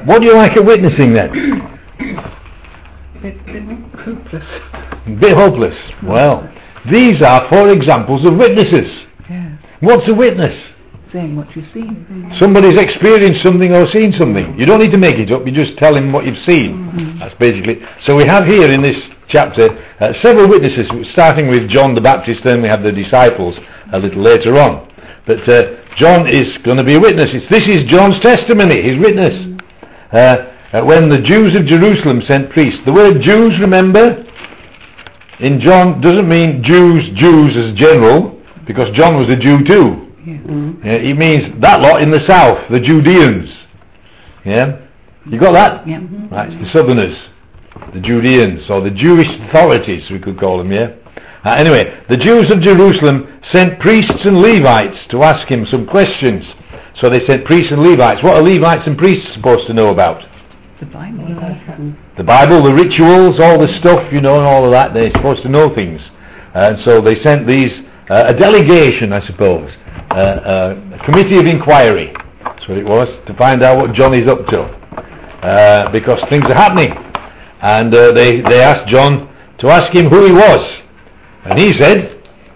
What do you like at witnessing then? Bit hopeless. Bit hopeless. Well, these are 4 examples of witnesses. Yeah. What's a witness? Saying what you've seen. Somebody's experienced something or seen something. You don't need to make it up, you just tell him what you've seen. That's basically. So we have here in this chapter several witnesses, starting with John the Baptist, then we have the disciples a little later on. But John is going to be a witness. This is John's testimony, his witness. When the Jews of Jerusalem sent priests. The word Jews, remember, in John doesn't mean Jews as general, because John was a Jew too. Yeah. It means that lot in the south, the Judeans. Yeah? You got that? Yeah. Right, it's the southerners, the Judeans, or the Jewish authorities we could call them, yeah? Anyway, the Jews of Jerusalem sent priests and Levites to ask him some questions. So they sent priests and Levites. What are Levites and priests supposed to know about? The Bible. The Bible, the rituals, all the stuff, and all of that. They're supposed to know things. And so they sent these, a delegation, I suppose, a committee of inquiry, that's what it was, to find out what John is up to. Because things are happening. And they asked John to ask him who he was. And he said,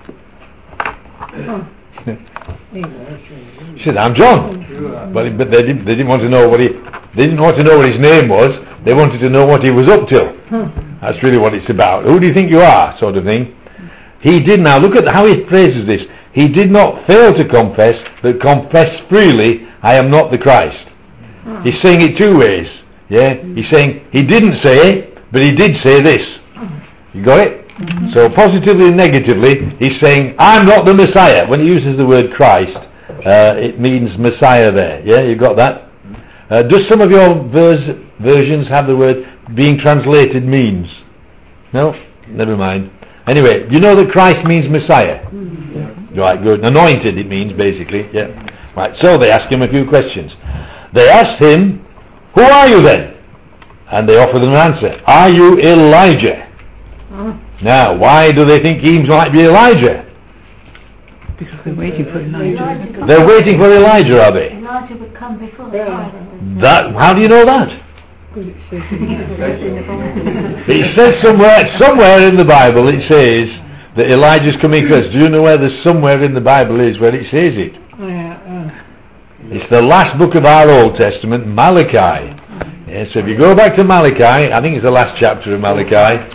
he said, I'm John. But they didn't want to know what they didn't want to know what his name was. They wanted to know what he was up to. That's really what it's about. Who do you think you are, sort of thing. He did, now look at how he phrases this. He did not fail to confess, but confessed freely, I am not the Christ. He's saying it 2 ways. Yeah, he's saying he didn't say, but he did say this. You got it? So positively and negatively, he's saying, I'm not the Messiah. When he uses the word Christ, it means Messiah there. Yeah, you got that? Does some of your versions have the word being translated means? No? Never mind. Anyway, you know that Christ means Messiah? Right, good. Anointed it means, basically. Yeah. Right, so they ask him a few questions. They asked him, who are you then? And they offered an answer. Are you Elijah? Now, why do they think he might be Elijah? Because they're waiting for Elijah. They're waiting for Elijah, are they? Elijah would come before the time. That, how do you know that? It says somewhere in the Bible it says that Elijah's coming first. Do you know where there's somewhere in the Bible is where it says it? It's the last book of our Old Testament, Malachi. Yeah, so if you go back to Malachi, I think it's the last chapter of Malachi.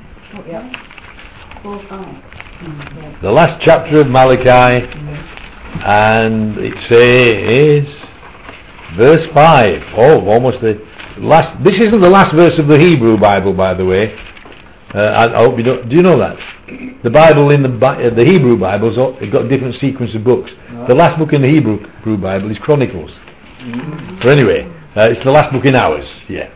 The last chapter of Malachi, and it says verse 5. Oh, almost the last. This isn't the last verse of the Hebrew Bible, by the way. I hope you don't. Do you know that? The Bible in the Hebrew Bibles, it's got a different sequence of books. The last book in the Hebrew Bible is Chronicles. But anyway, it's the last book in ours. Yeah.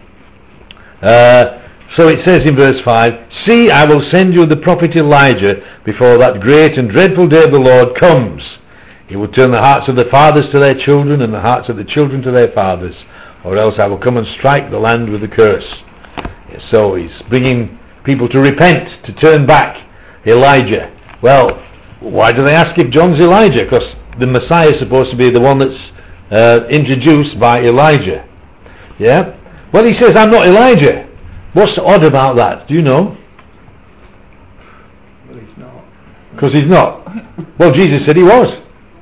So it says in verse 5, see, I will send you the prophet Elijah before that great and dreadful day of the Lord comes. He will turn the hearts of the fathers to their children and the hearts of the children to their fathers, or else I will come and strike the land with a curse. So he's bringing people to repent, to turn back. Elijah. Well, why do they ask if John's Elijah? Because the Messiah is supposed to be the one that's introduced by Elijah. Yeah? Well, he says, I'm not Elijah. What's odd about that? Do you know? Well, he's not. Because he's not. Well, Jesus said he was.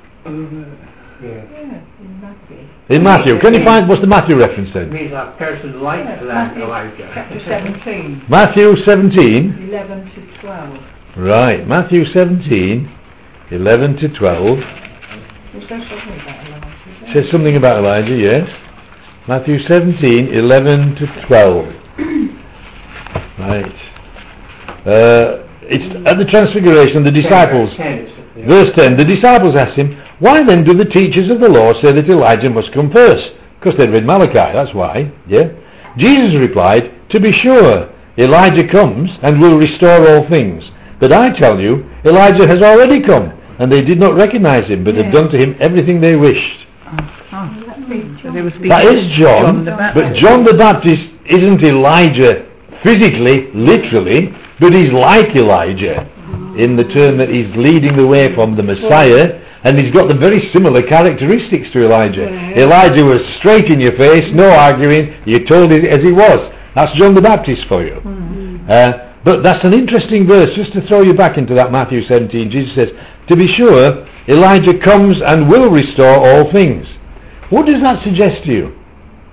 In Matthew. Can you find, what's the Matthew reference then? It means that person like Elijah. Chapter 17. Matthew 17. 11 to 12. Right, Matthew 17, 11 to 12. It says something about Elijah. Says something about Elijah, yes. Matthew 17, 11 to 12. Right. It's at the Transfiguration, the disciples. Verse 10, the disciples asked him, why then do the teachers of the law say that Elijah must come first? Because they'd read Malachi, that's why. Yeah. Jesus replied, to be sure, Elijah comes and will restore all things. But I tell you, Elijah has already come, and they did not recognize him, but have done to him everything they wished. That is John, but John the Baptist isn't Elijah physically, literally, but he's like Elijah in the term that he's leading the way from the Messiah And he's got the very similar characteristics to Elijah. Yeah. Elijah was straight in your face, no arguing, you told it as he was. That's John the Baptist for you. But that's an interesting verse, just to throw you back into that Matthew 17. Jesus says, to be sure, Elijah comes and will restore all things. What does that suggest to you?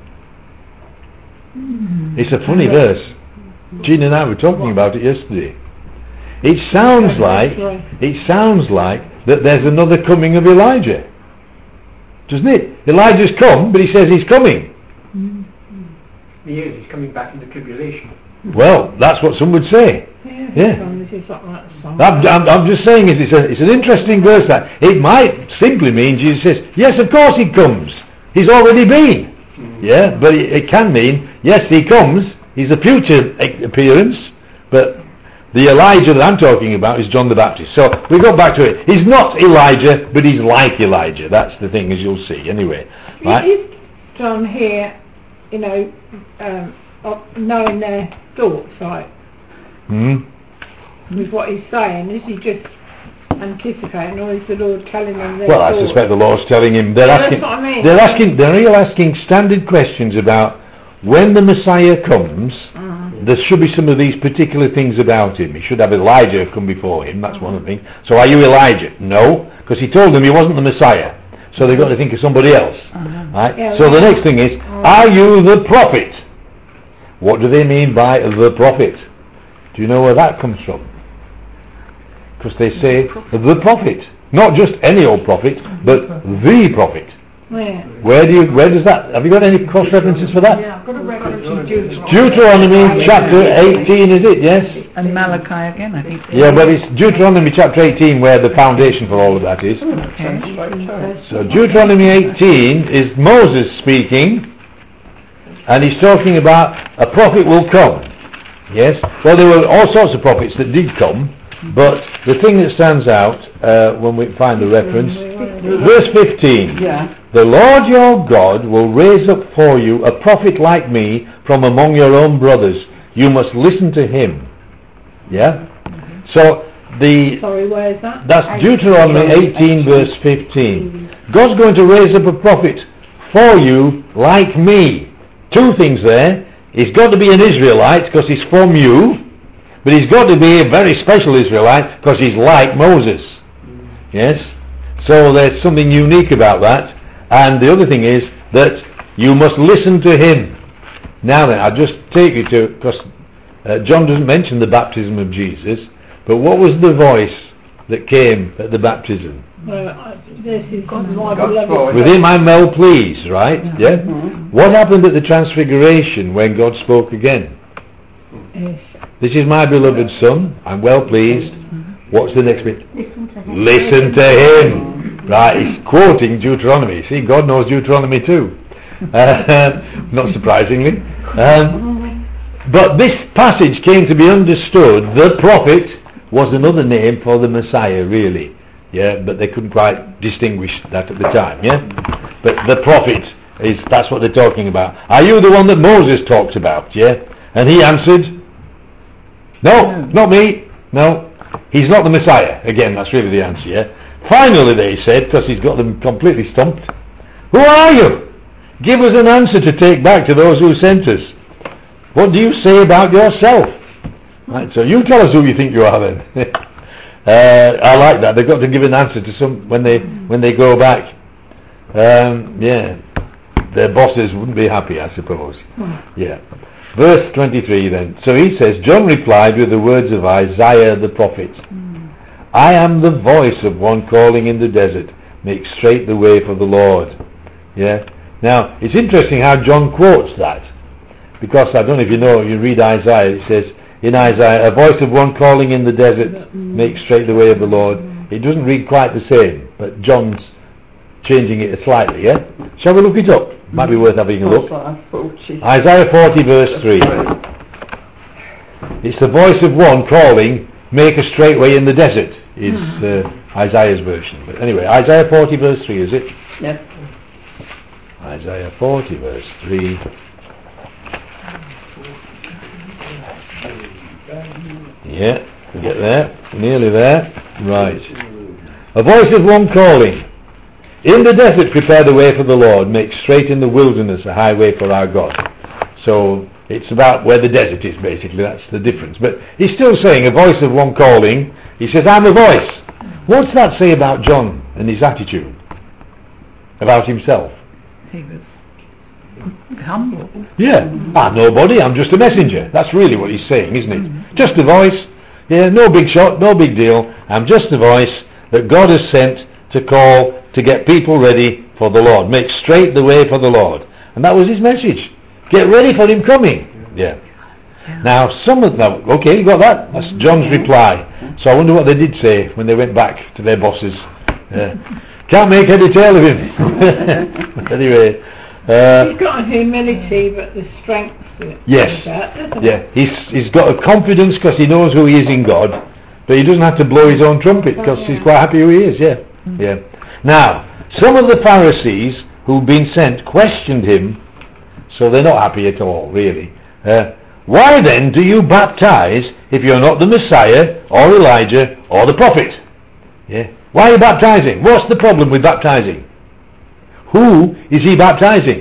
It's a funny verse. Jean and I were talking about it yesterday. It sounds like that there's another coming of Elijah. Doesn't it? Elijah's come, but he says he's coming. He is. He's coming back in the tribulation. Well, that's what some would say. Yeah. I'm just saying it's an interesting verse that. It might simply mean Jesus says, yes, of course he comes. He's already been. Yeah, but it can mean, yes, he comes. He's a future appearance, but the Elijah that I'm talking about is John the Baptist. So we go back to it. He's not Elijah, but he's like Elijah. That's the thing, as you'll see. Anyway, right? Is John here, knowing their thoughts, right? With what he's saying, is he just anticipating, or is the Lord telling them their Well, thoughts? I suspect the Lord's telling him. That's what I mean. They're asking standard questions about when the Messiah comes. There should be some of these particular things about him. He should have Elijah come before him. That's one of the things. So are you Elijah? No, because he told them he wasn't the Messiah. So they've got to think of somebody else. Right? Yeah, so the next thing is, are you the prophet? What do they mean by the prophet? Do you know where that comes from? Because they say the prophet, not just any old prophet, but the prophet. Yeah. Where does that? Have you got any cross references for that? Yeah, I've got a reference in Deuteronomy. Deuteronomy chapter 18, is it? Yes. And Malachi again, I think. Yeah, but it's Deuteronomy chapter 18 where the foundation for all of that is. Okay. So Deuteronomy 18 is Moses speaking, and he's talking about a prophet will come. Yes. Well, there were all sorts of prophets that did come, but the thing that stands out when we find the reference, verse 15. Yeah. The Lord your God will raise up for you a prophet like me from among your own brothers. You must listen to him. Yeah? So Sorry, where is that? that's Deuteronomy 18 verse 15. God's going to raise up a prophet for you like me. Two things there. He's got to be an Israelite because he's from you, but he's got to be a very special Israelite because he's like Moses. Yes? So there's something unique about that. And the other thing is that you must listen to him. Now then, I'll just take you to, because John doesn't mention the baptism of Jesus, but what was the voice that came at the baptism? This is my God's beloved. voice. With him I'm well pleased, right? Yeah? What happened at the transfiguration when God spoke again? Yes. This is my beloved son, I'm well pleased. What's the next bit? Listen to him. Listen to him. Right, he's quoting Deuteronomy. See, God knows Deuteronomy too. Not surprisingly. But this passage came to be understood. The prophet was another name for the Messiah, really. Yeah, but they couldn't quite distinguish that at the time. Yeah, but the prophet that's what they're talking about. Are you the one that Moses talks about? Yeah, and he answered, no, not me. No, he's not the Messiah. Again, that's really the answer. Yeah. Finally, they said, because he's got them completely stumped, who are you? Give us an answer to take back to those who sent us. What do you say about yourself? Right, so you tell us who you think you are then. I like that. They've got to give an answer to some when they go back. Yeah, their bosses wouldn't be happy, I suppose. Yeah. Verse 23 then. So he says, John replied with the words of Isaiah the prophet. I am the voice of one calling in the desert, make straight the way for the Lord. Yeah. Now, it's interesting how John quotes that, because I don't know if you know, you read Isaiah, it says, in Isaiah, a voice of one calling in the desert, make straight the way of the Lord. It doesn't read quite the same, but John's changing it slightly, yeah? Shall we look it up? Might be worth having a look. Isaiah 40 verse 3. It's the voice of one calling, make a straight way in the desert, is Isaiah's version. But anyway, Isaiah 40 verse 3, is it? Yes. Isaiah 40 verse 3. Yeah, we get there. Nearly there. Right. A voice of one calling, in the desert prepare the way for the Lord, make straight in the wilderness a highway for our God. So it's about where the desert is, basically. That's the difference. But he's still saying a voice of one calling. He says, I'm a voice. What's that say about John and his attitude? About himself? He was humble. Yeah. I'm nobody, I'm just a messenger. That's really what he's saying, isn't it? Just a voice. Yeah, no big shot, no big deal. I'm just a voice that God has sent to call to get people ready for the Lord. Make straight the way for the Lord. And that was his message. Get ready for him coming. Yeah. Now, okay, you got that? That's John's reply. So I wonder what they did say when they went back to their bosses. Can't make head or tail of him. Anyway. He's got a humility, but the strength. Yes. That, yeah. He's got a confidence because he knows who he is in God, but he doesn't have to blow his own trumpet because he's quite happy who he is. Yeah. Yeah. Now, some of the Pharisees who've been sent questioned him, so they're not happy at all, really. Why then do you baptize if you're not the Messiah or Elijah or the prophet? Yeah. Why are you baptizing? What's the problem with baptizing? Who is he baptizing?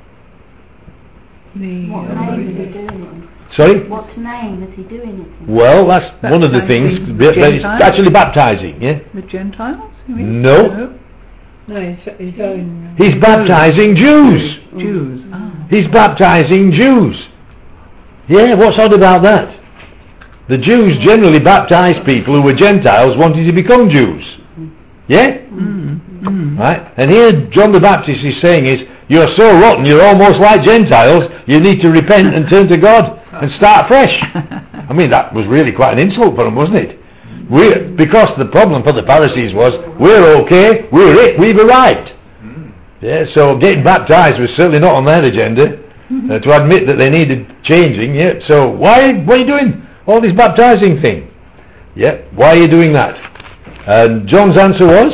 What name is he doing it? Sorry? What name is he doing it in? Well, that's one of the things. But it's actually baptizing, yeah? The Gentiles? You mean? No. No, his own. He's baptizing Jews. Jews. Oh. He's baptizing Jews. Yeah, what's odd about that? The Jews generally baptized people who were Gentiles wanting to become Jews. Yeah? Right? And here John the Baptist is saying is, you're so rotten, you're almost like Gentiles, you need to repent and turn to God and start fresh. I mean, that was really quite an insult for them, wasn't it? Because the problem for the Pharisees was, we're okay, we're it, we've arrived. Yeah, so getting baptized was certainly not on their agenda, to admit that they needed changing. Yeah, so what are you doing? All this baptizing thing. Yeah, why are you doing that? And John's answer was,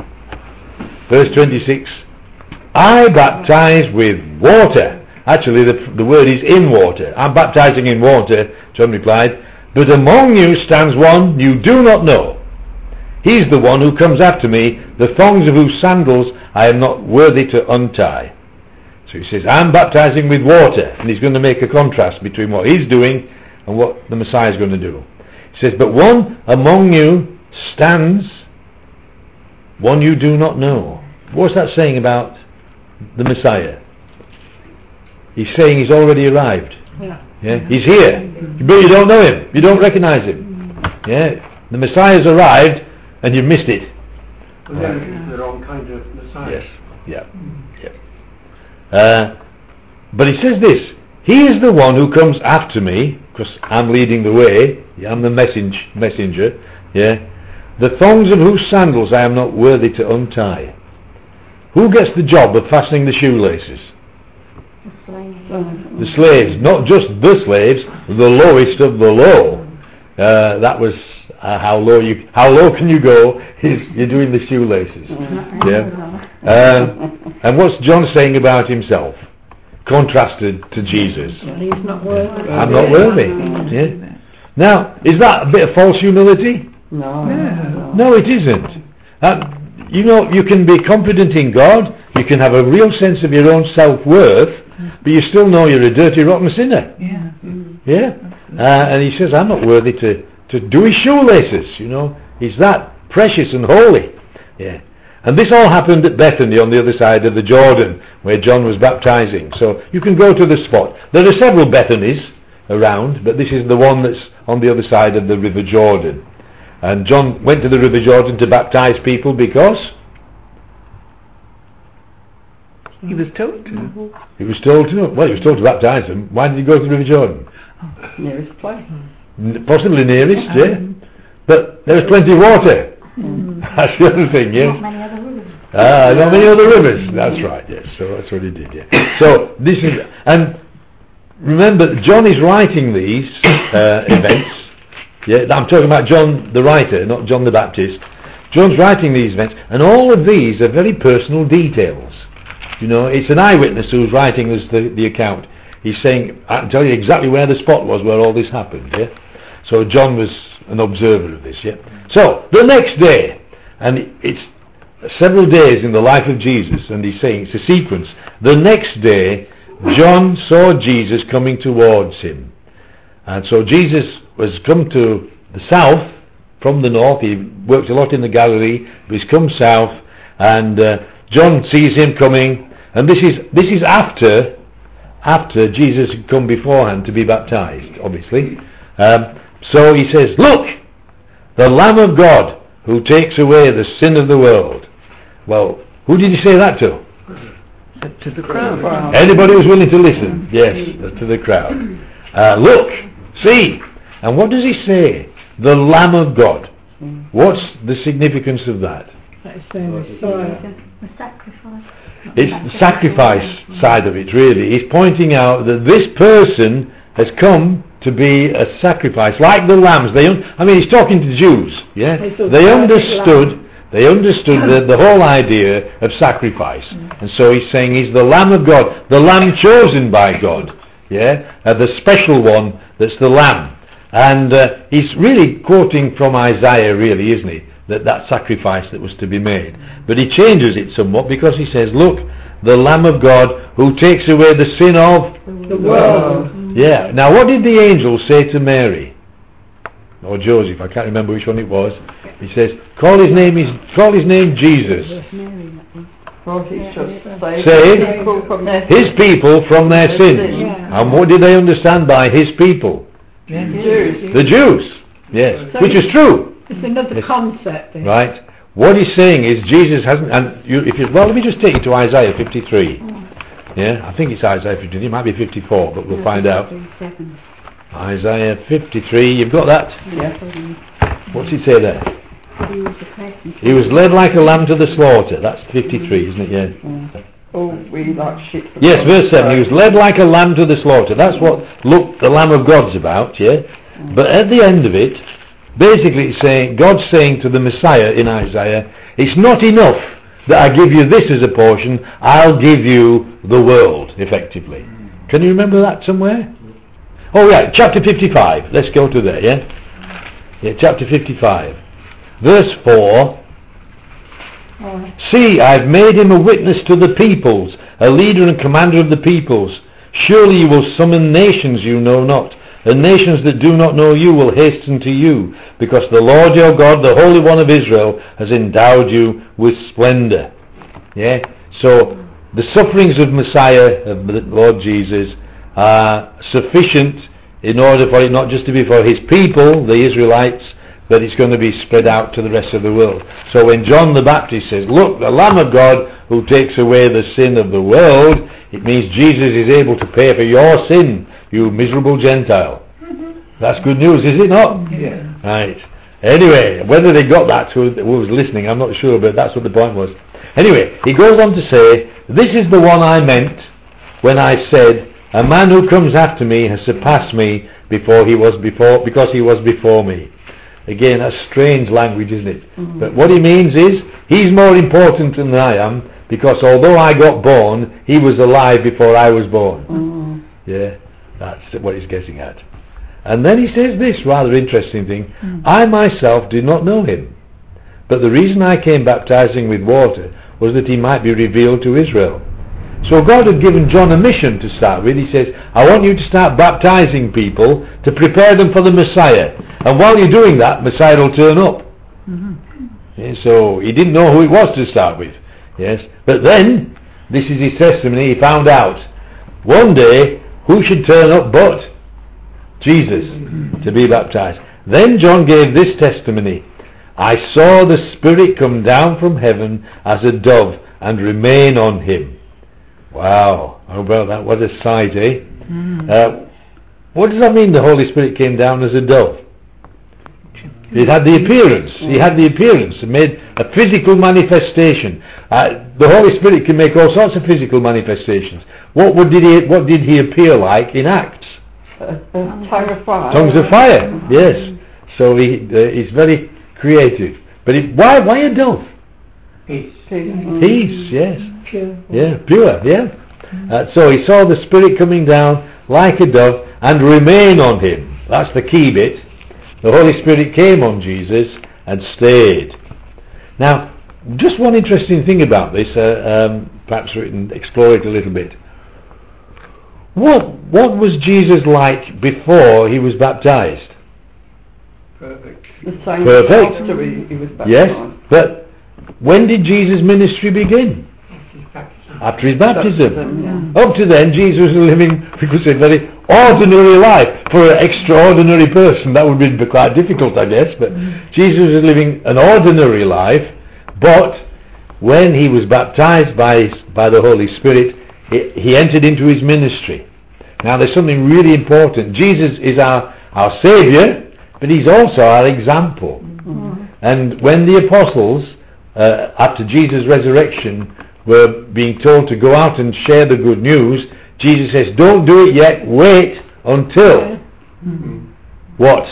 verse 26, I baptize with water. Actually, the word is in water. I'm baptizing in water, John replied, but among you stands one you do not know. He's the one who comes after me, the thongs of whose sandals I am not worthy to untie. So he says, I'm baptizing with water, and he's going to make a contrast between what he's doing and what the Messiah is going to do. He says, but one among you stands, one you do not know. What's that saying about the Messiah? He's saying he's already arrived. Yeah? He's here, but you don't know him, you don't recognize him. Yeah? The Messiah's arrived and you missed it. Well, they're looking for the wrong kind of Messiah. Yes. Yeah. But he says this, he is the one who comes after me, because I'm leading the way, I'm the messenger, yeah, the thongs of whose sandals I am not worthy to untie. Who gets the job of fastening the shoelaces? The slaves, not just the slaves, the lowest of the low. That was how low can you go? You're doing the shoelaces. Yeah. And what's John saying about himself, contrasted to Jesus? He's not worthy. I'm not worthy. Yeah. Now, is that a bit of false humility? No, it isn't. You can be confident in God. You can have a real sense of your own self-worth, but you still know you're a dirty, rotten sinner. Yeah. And he says, I'm not worthy to do his shoelaces. He's that precious and holy. Yeah. And this all happened at Bethany on the other side of the Jordan, where John was baptizing. So you can go to the spot. There are several Bethanies around, but this is the one that's on the other side of the River Jordan. And John went to the River Jordan to baptize people because he was told to. He was told to. Well, he was told to baptize them. Why did he go to the River Jordan? Nearest place. Possibly nearest, yeah. But there was plenty of water. That's the other thing, yes. Not many other rivers. Not many other rivers. That's right, yes. So that's what he did, yeah. So this is, and remember, John is writing these events. Yeah, I'm talking about John the writer, not John the Baptist. John's writing these events, and all of these are very personal details. It's an eyewitness who's writing us the account. He's saying, I can tell you exactly where the spot was where all this happened. Yeah. So John was an observer of this. Yeah. So the next day, And it's several days in the life of Jesus, and he's saying it's a sequence. The next day, John saw Jesus coming towards him. And so Jesus was come to the south from the north. He worked a lot in the Galilee, but he's come south, and John sees him coming, and this is after Jesus had come beforehand to be baptized, obviously. So he says, "Look, the Lamb of God who takes away the sin of the world." Well, who did he say that to? To the crowd. Anybody who's willing to listen. Yes, to the crowd. Look, see. And what does he say? The Lamb of God. What's the significance of that? That's the Messiah. The sacrifice. It's the sacrifice side of it, really. He's pointing out that this person has come to be a sacrifice, like the lambs. He's talking to the Jews, yeah? They understood the whole idea of sacrifice. And so he's saying he's the Lamb of God, the Lamb chosen by God, yeah? The special one that's the Lamb. And he's really quoting from Isaiah, really, isn't he? That sacrifice that was to be made. But he changes it somewhat because he says, "Look, the Lamb of God who takes away the sin of the world." Yeah. Now, what did the angel say to Mary or Joseph? I can't remember which one it was. He says, "Call his name Jesus." Say his people from their sins. Yeah. And what did they understand by his people? The Jews. Yes, So which is true. It's another concept. Right. What he's saying is Jesus hasn't. And let me just take you to Isaiah 53. Yeah, I think it's Isaiah 53. It might be 54, but we'll find out. Isaiah 53. You've got that? Yeah. What's it say there? He was a person. He was led like a lamb to the slaughter. That's 53, isn't it? Yeah. Oh, we like shit. Yes, verse 7. He was led like a lamb to the slaughter. That's what the Lamb of God's about, yeah? But at the end of it, basically it's saying, God's saying to the Messiah in Isaiah, it's not enough that I give you this as a portion, I'll give you the world, effectively. Can you remember that somewhere? Oh yeah, chapter 55. Let's go to there, yeah? Yeah, chapter 55. Verse 4. See, I've made him a witness to the peoples, a leader and commander of the peoples. Surely you will summon nations you know not, and nations that do not know you will hasten to you, because the Lord your God, the Holy One of Israel, has endowed you with splendor. Yeah? So, the sufferings of Messiah, of the Lord Jesus, are sufficient in order for it not just to be for his people, the Israelites, but it's going to be spread out to the rest of the world. So when John the Baptist says, look, the Lamb of God who takes away the sin of the world, it means Jesus is able to pay for your sin, you miserable Gentile. That's good news, is it not? Yeah. Right. Anyway, whether they got that to who was listening, I'm not sure, but that's what the point was. Anyway, he goes on to say, this is the one I meant when I said, a man who comes after me has surpassed me because he was before me. Again, that's strange language, isn't it? But what he means is, he's more important than I am, because although I got born, he was alive before I was born. Yeah, that's what he's getting at. And then he says this rather interesting thing, I myself did not know him, but the reason I came baptizing with water was that he might be revealed to Israel. So God had given John a mission to start with. He says, I want you to start baptizing people to prepare them for the Messiah. And while you're doing that, Messiah will turn up. Yeah, so he didn't know who it was to start with. Yes, but then, this is his testimony, he found out one day who should turn up but Jesus to be baptized. Then John gave this testimony, I saw the Spirit come down from heaven as a dove and remain on him. Wow, how about that? What a sight, eh? What does that mean, the Holy Spirit came down as a dove? It had the appearance. He had the appearance. It made a physical manifestation. The Holy Spirit can make all sorts of physical manifestations. What did he appear like in Acts? Tongue of fire. Tongues of fire, yes. So he's very creative. But why a dove? Peace, yes. Pure. Yeah, pure, yeah. So he saw the Spirit coming down like a dove and remain on him. That's the key bit. The Holy Spirit came on Jesus and stayed. Now, just one interesting thing about this, perhaps we can explore it a little bit. What was Jesus like before he was baptized? Perfect. The same Perfect. after he was baptized. Yes, but when did Jesus' ministry begin? After his baptism. Up to then, Jesus was living, we could say, very ordinary life. For an extraordinary person, that would be quite difficult, I guess, but Jesus was living an ordinary life, but when he was baptized by the Holy Spirit, he entered into his ministry. Now there's something really important. Jesus is our Saviour, but he's also our example. And when the apostles, after Jesus' resurrection, were being told to go out and share the good news, Jesus says, don't do it yet, wait until what?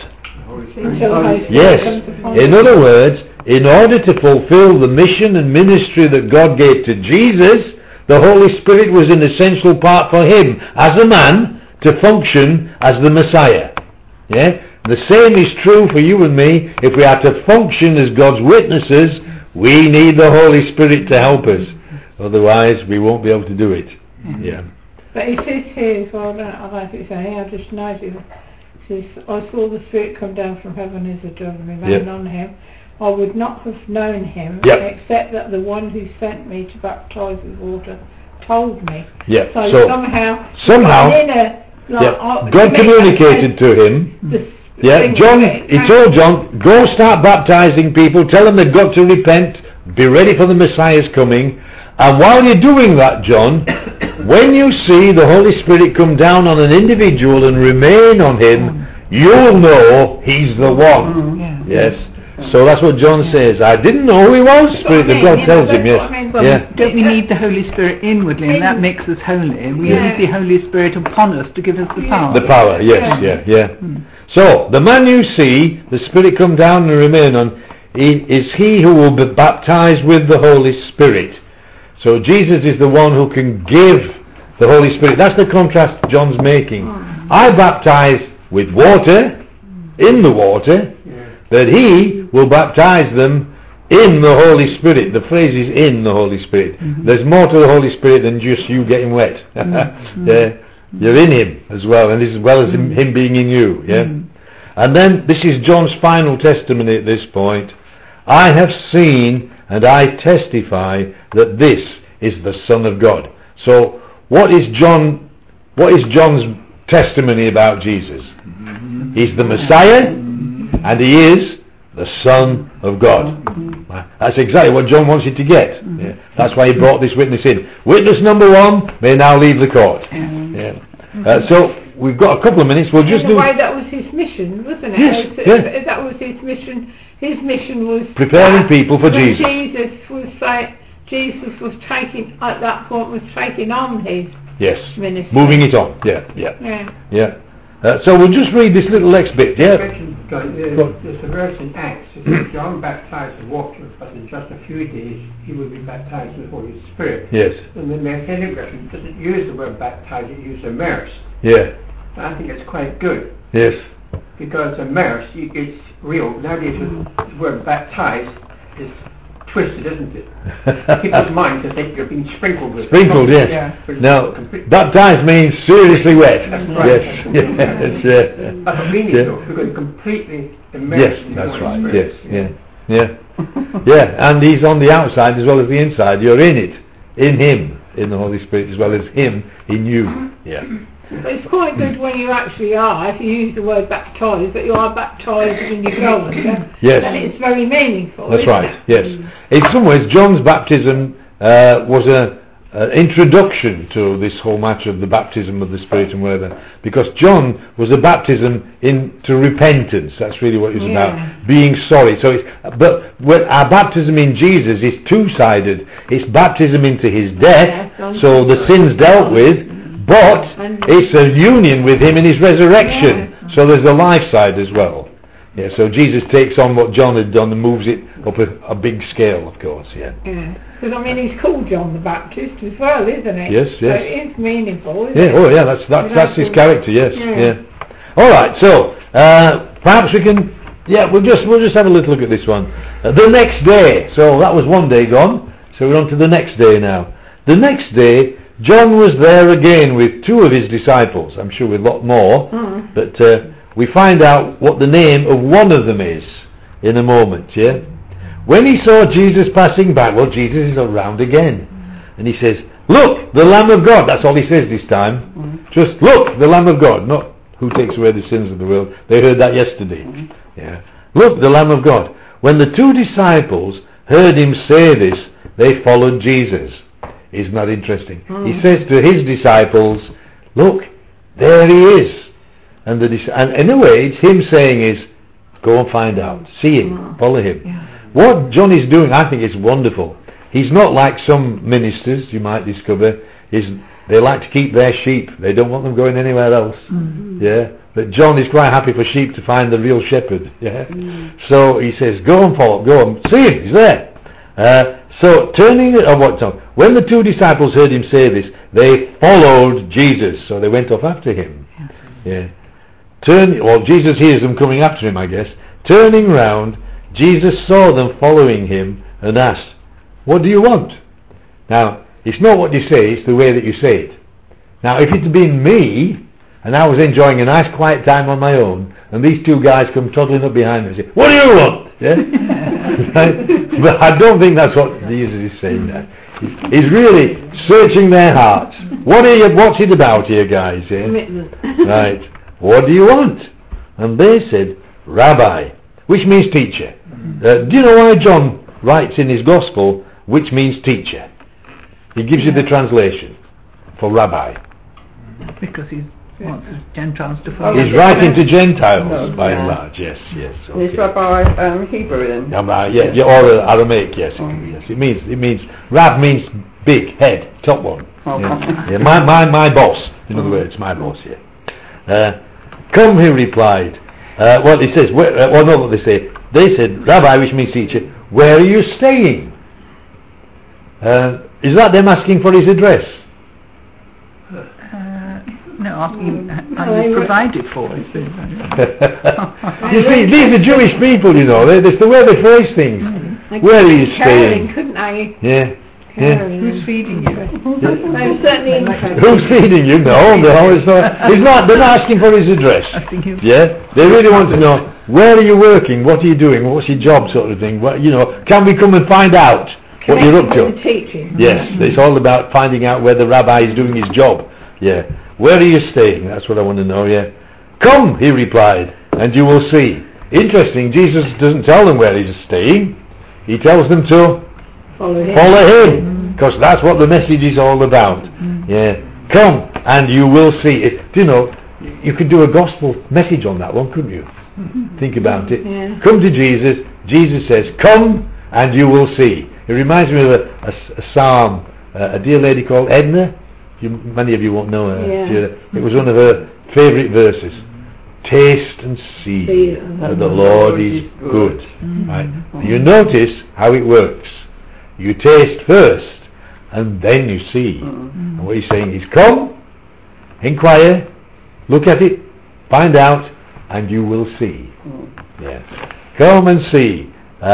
Yes. In other words, in order to fulfill the mission and ministry that God gave to Jesus, the Holy Spirit was an essential part for him as a man to function as the Messiah. Yeah? The same is true for you and me. If we are to function as God's witnesses, we need the Holy Spirit to help us. Otherwise, we won't be able to do it. Yeah. But it says here as well, I don't know if it's saying, I just noticed, it says, I saw the Spirit come down from heaven as a dove and remain on him. I would not have known him except that the one who sent me to baptize with water told me. Yeah. So somehow God communicated to him. John, he told John, go start baptizing people, tell them they've got to repent, be ready for the Messiah's coming. And while you're doing that, John, when you see the Holy Spirit come down on an individual and remain on him, you'll know he's the one. Yes. So that's what John says. I didn't know who he was. Spirit of God tells him, yes. Well, don't we need the Holy Spirit inwardly, and that makes us holy, and we need the Holy Spirit upon us to give us the power. The power, yes, So, the man you see, the Spirit come down and remain on, is he who will be baptized with the Holy Spirit. So Jesus is the one who can give the Holy Spirit. That's the contrast John's making. I baptize with water, in the water, but he will baptize them in the Holy Spirit. The phrase is in the Holy Spirit. There's more to the Holy Spirit than just you getting wet. You're in him as well, and as well as him being in you. And then this is John's final testimony at this point. I have seen and I testify that this is the Son of God. So what is John's testimony about Jesus? He's the Messiah and he is the Son of God. That's exactly what John wants you to get. That's why he brought this witness in. Witness number one may now leave the court. So we've got a couple of minutes. We'll just in a way that was his mission, wasn't it? Yes. That was his mission. His mission was preparing people for Jesus. Jesus was taking, at that point, was taking on his ministry. Moving it on. So we'll just read this little next bit. There's a verse in Acts. It says John baptized with water, but in just a few days he will be baptized with the Holy Spirit. Yes. And the Messianic version doesn't use the word baptize; it uses immerse. Yeah. I think it's quite good. Yes. Because immerse, it's real. Nowadays, the word baptized is twisted, isn't it? People's minds to think you're being sprinkled with. Sprinkled, yes. Now, baptized means seriously wet. That's right. Yes. That's what we need, though. We're going to completely immerse. Yes, that's right. Yes. And he's on the outside as well as the inside. You're in it, in him, in the Holy Spirit, as well as him in you. But it's quite good when you actually are, if you use the word baptised, that you are baptised in your God. Yes. And it's very meaningful. That's right, yes. In some ways, John's baptism was an introduction to this whole matter of the baptism of the Spirit and whatever, because John was a baptism into repentance. That's really what it was about, being sorry. So, but our baptism in Jesus is two-sided. It's baptism into his death, so the sins dealt with, but it's a union with him in his resurrection. So there's the life side as well. So Jesus takes on what John had done and moves it up a big scale, of course. Because I mean, he's called John the Baptist as well, isn't it? Yes. So it is meaningful, isn't it? That's his character. Yes. All right. So perhaps we can. We'll just have a little look at this one. The next day, so that was one day gone, so we're on to the next day now. The next day, John was there again with 2 of his disciples, I'm sure with a lot more, but we find out what the name of one of them is in a moment, yeah? When he saw Jesus passing by, well, Jesus is around again, and he says, "Look, the Lamb of God." That's all he says this time. Just, "Look, the Lamb of God," not "who takes away the sins of the world." They heard that yesterday. Yeah. "Look, the Lamb of God." When the 2 disciples heard him say this, they followed Jesus. Isn't that interesting? He says to his disciples, "Look, there he is." And in a way, it's him saying is, go and find out. See him. Follow him. Yeah. What John is doing, I think, is wonderful. He's not like some ministers you might discover. They like to keep their sheep. They don't want them going anywhere else. Yeah. But John is quite happy for sheep to find the real shepherd. Yeah. So he says, go and follow. Go and see him. He's there. So when the 2 disciples heard him say this, they followed Jesus. So they went off after him. Yeah. Jesus hears them coming after him, I guess. Turning round, Jesus saw them following him and asked, "What do you want?" Now, it's not what you say, it's the way that you say it. Now, if it had been me, and I was enjoying a nice quiet time on my own, and these 2 guys come toddling up behind me and say, "What do you want?" Yeah? Right? But I don't think that's what Jesus is saying there. He's really searching their hearts. What's it about here, guys? Yeah? Right. "What do you want?" And they said, "Rabbi," which means teacher. Do you know why John writes in his gospel, which means teacher? He gives you the translation for rabbi. Because he wants the Gentiles to follow. He's writing to Gentiles by and large, yes. Okay. Is rabbi Hebrew then? Yeah, or Aramaic, yes. Yes. It means Rab means big, head, top one. Yeah, my boss, in other words, my boss, yeah. "Come," he replied. He says, what they say. They said, "Rabbi," which means teacher, "where are you staying?" Is that them asking for his address? No, asking how you provided for it. You see, these are Jewish people, you know. It's the way they phrase things. Where are you staying? Couldn't I? Yeah. Who's feeding you? Who's feeding you? No, it's not. They're not asking for his address. Yeah, they really want to know, where are you working? What are you doing? What's your job, sort of thing? Can we come and find out what you're up to? Yes, it's all about finding out where the rabbi is doing his job. Yeah, where are you staying? That's what I want to know. Yeah, "Come," he replied, "and you will see." Interesting. Jesus doesn't tell them where he's staying. He tells them to follow him, because that's what the message is all about. Yeah, "Come and you will see." You could do a gospel message on that one, couldn't you? Think about it. Yeah. Come to Jesus. Jesus says, "Come and you will see." It reminds me of a psalm. A dear lady called Edna. Many of you won't know her. Yeah. It was one of her favourite verses. "Taste and see that the Lord is good." Right? You notice how it works. You taste first, and then you see. And what he's saying is, come, inquire, look at it, find out, and you will see. Yeah. Come and see,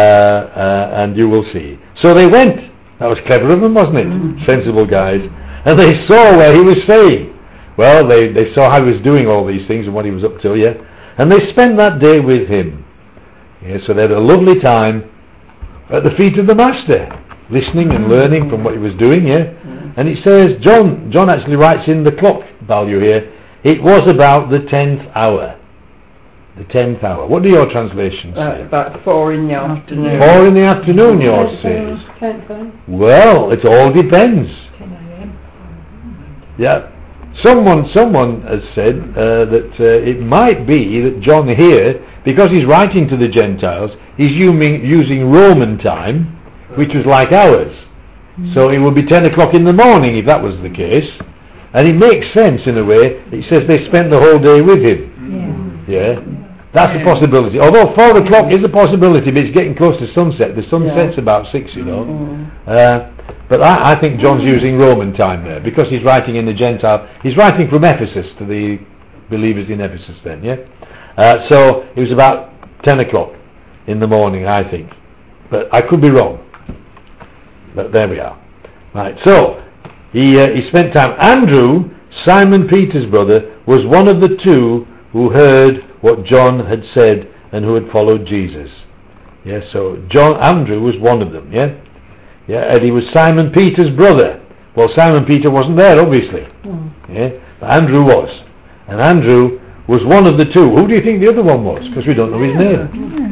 and you will see. So they went. That was clever of them, wasn't it? Sensible guys. And they saw where he was staying. Well, they saw how he was doing all these things and what he was up to, yeah. And they spent that day with him. Yeah, so they had a lovely time at the feet of the Master, listening and learning from what he was doing, yeah. And it says, John actually writes in the clock value here, it was about the 10th hour. The 10th hour. What do your translations say? About 4 in the afternoon. 4 in the afternoon, yours says. Well, it all depends. 10 a.m. Yeah. Someone has said that it might be that John here, because he's writing to the Gentiles, he's using Roman time, which was like ours. So it would be 10 o'clock in the morning if that was the case. And it makes sense in a way. It says they spent the whole day with him. Yeah. That's a possibility. Although 4 o'clock is a possibility, but it's getting close to sunset. The sunset's about 6, you know. But I think John's using Roman time there, because he's writing in the Gentile. He's writing from Ephesus to the believers in Ephesus then, yeah? So it was about 10 o'clock in the morning, I think. but I could be wrong. But there we are. Right, so he spent time. Andrew, Simon Peter's brother, was one of the two who heard what John had said and who had followed Jesus. Yeah, so Andrew was one of them, yeah? Yeah, and he was Simon Peter's brother. Well, Simon Peter wasn't there, obviously. Yeah, but Andrew was. And Andrew was one of the two. Who do you think the other one was? Because we don't know his name.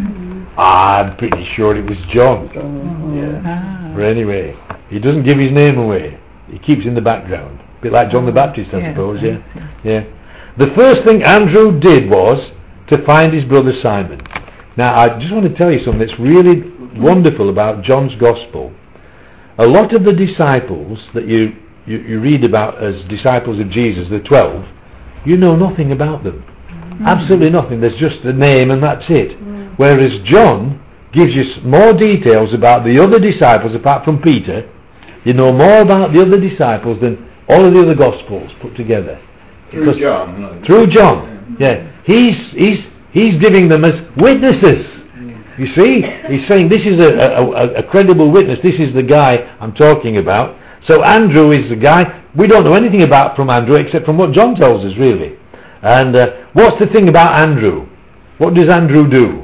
I'm pretty sure it was John. Yeah. But anyway, he doesn't give his name away. He keeps in the background. A bit like John the Baptist, I suppose, yeah? Yeah. The first thing Andrew did was to find his brother Simon. Now, I just want to tell you something that's really wonderful about John's Gospel. A lot of the disciples that you read about as disciples of Jesus, the 12, you know nothing about them. Absolutely nothing. There's just the name and that's it. Whereas John gives you more details about the other disciples apart from Peter. You know more about the other disciples than all of the other Gospels put together. Through John. Through John, yeah. He's giving them as witnesses. You see? He's saying this is a credible witness. This is the guy I'm talking about. So Andrew is the guy. We don't know anything about from Andrew except from what John tells us, really. And what's the thing about Andrew? What does Andrew do?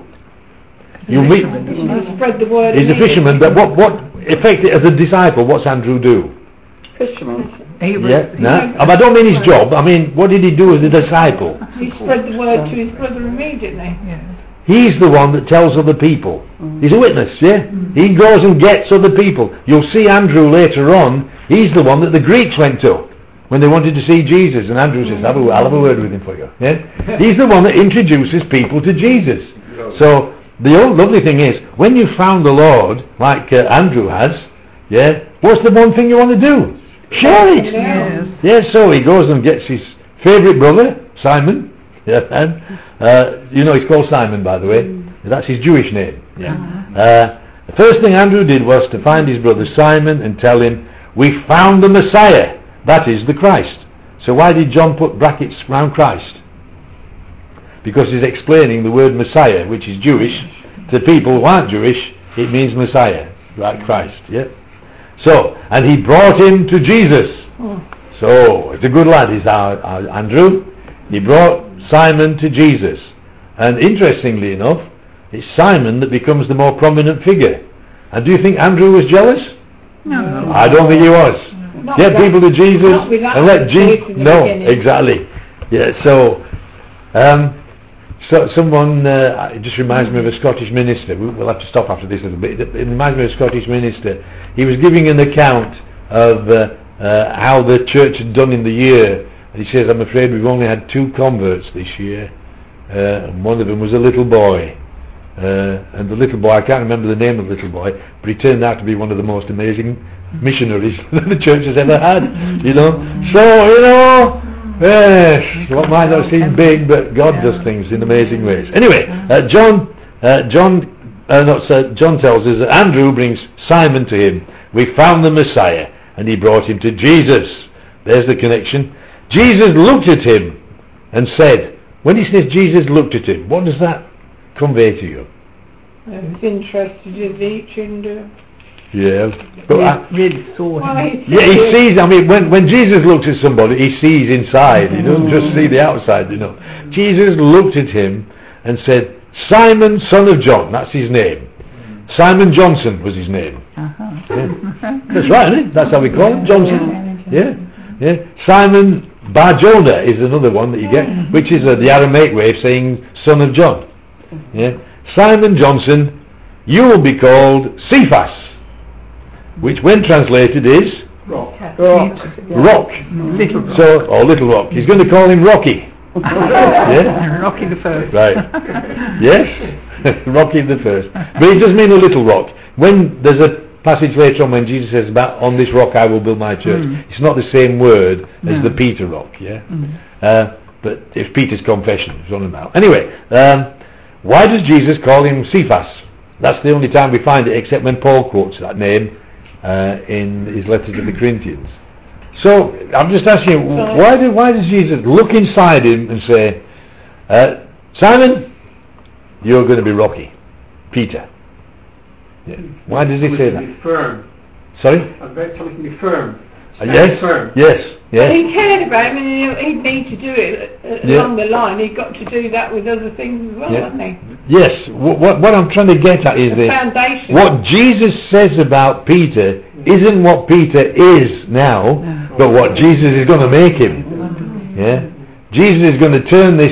You meet. Spread the word. He's a fisherman, but what effectively as a disciple? What's Andrew do? Fisherman. I don't mean his job. I mean, what did he do as a disciple? He spread the word to his brother immediately. Yeah. He's the one that tells other people. He's a witness, yeah? He goes and gets other people. You'll see Andrew later on. He's the one that the Greeks went to when they wanted to see Jesus. And Andrew says, I'll have a word with him for you. Yeah? He's the one that introduces people to Jesus. So the old lovely thing is, when you found the Lord, like Andrew has, yeah, what's the one thing you want to do? Share it. Yes. So he goes and gets his favourite brother, Simon. Yeah, and he's called Simon, by the way. That's his Jewish name. Yeah. The first thing Andrew did was to find his brother Simon and tell him, we found the Messiah. That is the Christ. So why did John put brackets around Christ? Because he's explaining the word Messiah, which is Jewish. To people who aren't Jewish, it means Messiah, like Christ. Yeah. So, and he brought him to Jesus. So, it's a good lad, is our Andrew. He brought Simon to Jesus. And interestingly enough, it's Simon that becomes the more prominent figure. And do you think Andrew was jealous? No. I don't think he was. Get people to Jesus and let Jesus... No, exactly. Yeah, so someone, it just reminds me of a Scottish minister. We'll have to stop after this a little bit. It reminds me of a Scottish minister. He was giving an account of how the church had done in the year. He says, I'm afraid we've only had 2 converts this year. And one of them was a little boy. And the little boy, I can't remember the name of the little boy, but he turned out to be one of the most amazing missionaries that the church has ever had. So, what might not seem big, but God does things in amazing ways. Anyway, John tells us that Andrew brings Simon to him. We found the Messiah, and he brought him to Jesus. There's the connection. Jesus looked at him and said, when he says Jesus looked at him, what does that convey to you? He was interested in each and... Yeah, but really saw him. He sees. I mean, when Jesus looks at somebody, he sees inside. He doesn't just see the outside. Jesus looked at him and said, "Simon, son of John." That's his name. Simon Johnson was his name. Yeah. That's right, isn't it? That's how we call him, Johnson. Yeah. Simon Bar-Jonah is another one that you get, which is the Aramaic way of saying son of John. Yeah. Simon Johnson, you will be called Cephas, which when translated is Rock. Rock. Little Rock. Little Rock. He's going to call him Rocky. Yeah? Rocky the First. Right. Yes. Rocky the First. But it does mean a little rock. When there's a passage later on when Jesus says about on this rock I will build my church, it's not the same word as the Peter rock. Yeah. But it's Peter's confession. It's on about. Anyway, why does Jesus call him Cephas? That's the only time we find it, except when Paul quotes that name in his letter to the Corinthians. So I'm just asking you, why does Jesus look inside him and say, Simon, you're going to be Rocky, Peter? Yeah. Why does he say that? Be firm. Sorry? I'm very telling him to be firm. Yes. Firm. Yes. But he cared about him, and he'd need to do it along the line. He'd got to do that with other things as well, hadn't he? Yes. What I'm trying to get at is the foundation. What Jesus says about Peter isn't what Peter is now, but what Jesus is going to make him. Yeah. Jesus is going to turn this,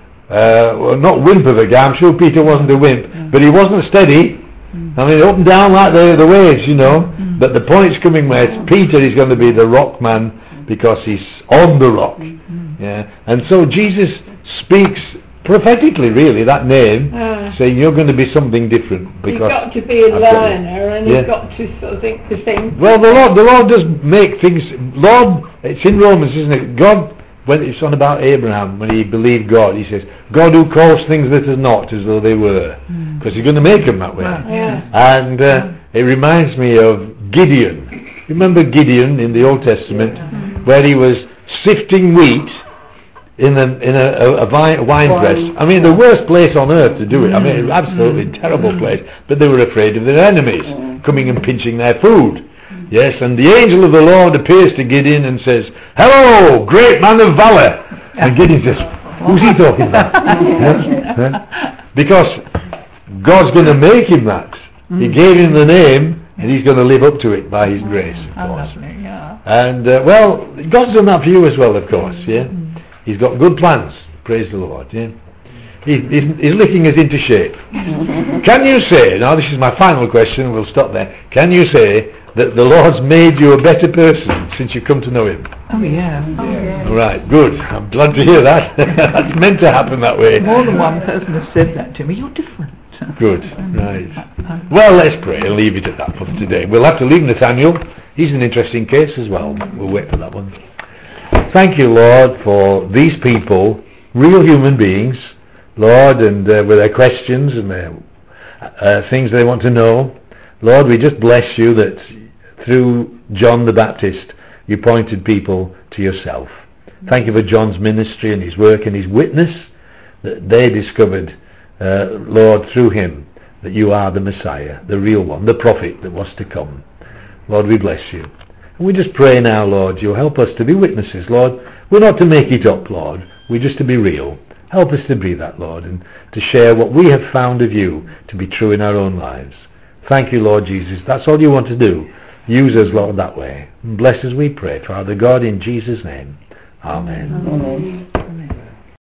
not wimp of a guy. I'm sure Peter wasn't a wimp, but he wasn't steady. I mean, up and down like the waves, you know. But the point's coming where Peter is going to be the rock man because he's on the rock. Yeah. And so Jesus speaks prophetically, really, that name, saying you're going to be something different. Because you've got to be a learner, and you've got to sort of think the same. Well, the Lord does make things. Lord, it's in Romans, isn't it? God, when it's on about Abraham, when he believed God, he says, God who calls things that are not as though they were, because he's going to make them that way. And it reminds me of Gideon. Remember Gideon in the Old Testament, where he was sifting wheat in a wine press. I mean, the worst place on earth to do it. I mean, absolutely terrible place. But they were afraid of their enemies coming and pinching their food. Yes, and the angel of the Lord appears to Gideon and says, "Hello, great man of valor." And Gideon says, "Who's he talking about?" Because God's going to make him that. He gave him the name, and he's going to live up to it by his grace, of course. And well, God's done that for you as well, of course. Yeah, He's got good plans. Praise the Lord. Yeah, He's licking us into shape. Can you say? Now, this is my final question. We'll stop there. Can you say that the Lord's made you a better person since you come to know Him? Oh yeah. Right, good. I'm glad to hear that. That's meant to happen that way. More than one person has said that to me. You're different. Good, right. Well, let's pray and leave it at that for today. We'll have to leave Nathaniel. He's an interesting case as well. We'll wait for that one. Thank you, Lord, for these people, real human beings, Lord, and with their questions and their things they want to know. Lord, we just bless you that through John the Baptist, you pointed people to yourself. Thank you for John's ministry and his work and his witness, that they discovered, Lord, through him, that you are the Messiah, the real one, the prophet that was to come. Lord, we bless you. And we just pray now, Lord, you'll help us to be witnesses, Lord. We're not to make it up, Lord. We're just to be real. Help us to be that, Lord, and to share what we have found of you to be true in our own lives. Thank you, Lord Jesus. That's all you want to do. Use us, Lord, that way. And bless us, we pray. Father God, in Jesus' name. Amen.